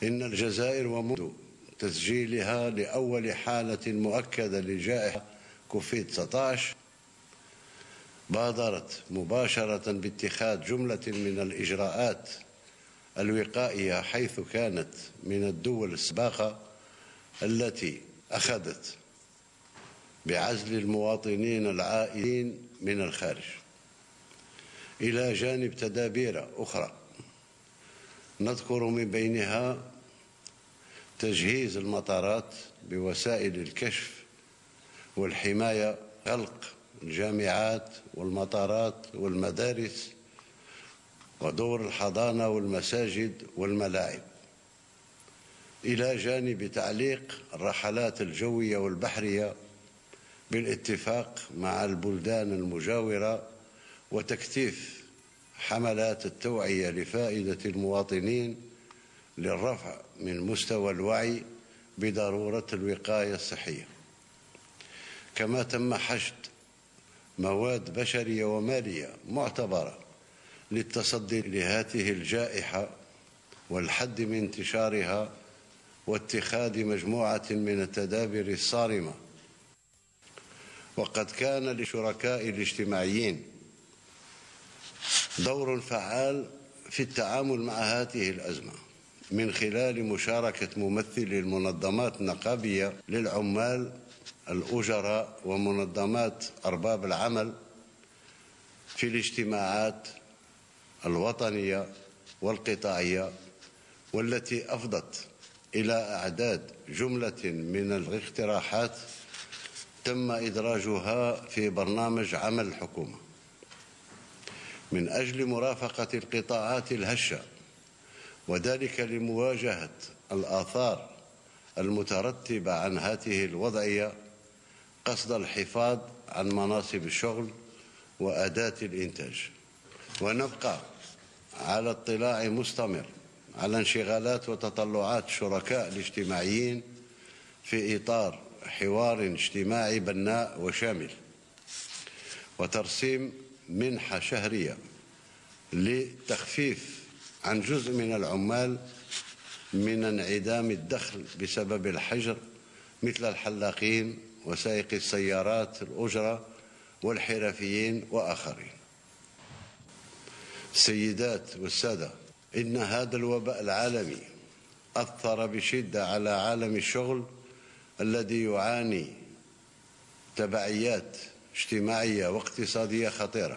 إن الجزائر ومنذ تسجيلها لأول حالة مؤكدة لجائحة كوفيد-19 بادرت مباشرة باتخاذ جملة من الإجراءات الوقائية، حيث كانت من الدول السباقة التي أخذت بعزل المواطنين العائدين من الخارج، إلى جانب تدابير أخرى نذكر من بينها تجهيز المطارات بوسائل الكشف والحماية، غلق الجامعات والمطارات والمدارس، ودور الحضانة والمساجد والملاعب، إلى جانب تعليق الرحلات الجوية والبحرية بالاتفاق مع البلدان المجاورة، وتكثيف حملات التوعية لفائدة المواطنين للرفع من مستوى الوعي بضرورة الوقاية الصحية. كما تم حشد مواد بشرية ومالية معتبرة للتصدي لهذه الجائحة والحد من انتشارها، واتخاذ مجموعة من التدابير الصارمة. وقد كان للشركاء الاجتماعيين دور فعال في التعامل مع هذه الأزمة من خلال مشاركة ممثلي المنظمات النقابية للعمال، الأجراء، ومنظمات أرباب العمل في الاجتماعات الوطنية والقطاعية، والتي أفضت إلى إعداد جملة من الاقتراحات تم إدراجها في برنامج عمل الحكومة من أجل مرافقة القطاعات الهشة، وذلك لمواجهة الآثار المترتبة عن هذه الوضعية قصد الحفاظ عن مناصب الشغل وأداة الإنتاج. ونبقى على اطلاع مستمر على انشغالات وتطلعات الشركاء الاجتماعيين في إطار حوار اجتماعي بناء وشامل، وترسيم منحة شهرية لتخفيف عن جزء من العمال من انعدام الدخل بسبب الحجر، مثل الحلاقين وسائقي السيارات الأجرة والحرفيين وآخرين. السيدات والسادة، إن هذا الوباء العالمي أثر بشدة على عالم الشغل الذي يعاني تبعيات اجتماعية واقتصادية خطيرة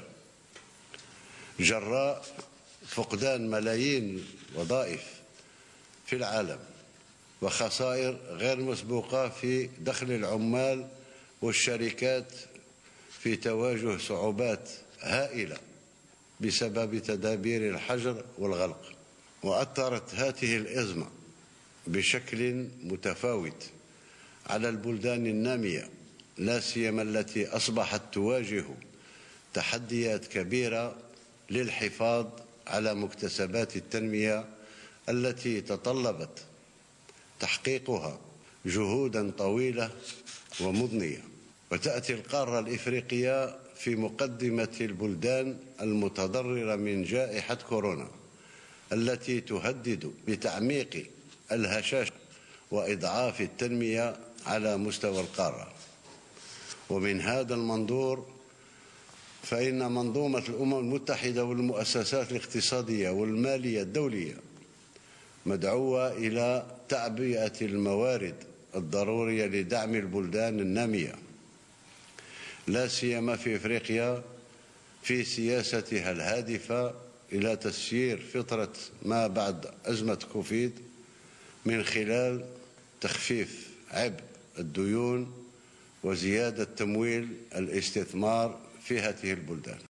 جراء فقدان ملايين الوظائف في العالم، وخسائر غير مسبوقة في دخل العمال والشركات في تواجه صعوبات هائلة بسبب تدابير الحجر والغلق. وأثرت هذه الأزمة بشكل متفاوت على البلدان النامية، لا سيما التي أصبحت تواجه تحديات كبيرة للحفاظ على مكتسبات التنمية التي تطلبت تحقيقها جهودا طويلة ومضنية. وتأتي القارة الإفريقية في مقدمة البلدان المتضررة من جائحة كورونا، التي تهدد بتعميق الهشاشة وإضعاف التنمية على مستوى القارة. ومن هذا المنظور فإن منظومة الأمم المتحدة والمؤسسات الاقتصادية والمالية الدولية مدعوة إلى تعبئة الموارد الضرورية لدعم البلدان النامية، لا سيما في إفريقيا، في سياستها الهادفة إلى تسيير فترة ما بعد أزمة كوفيد من خلال تخفيف عبء الديون وزيادة تمويل الاستثمار في هذه البلدان.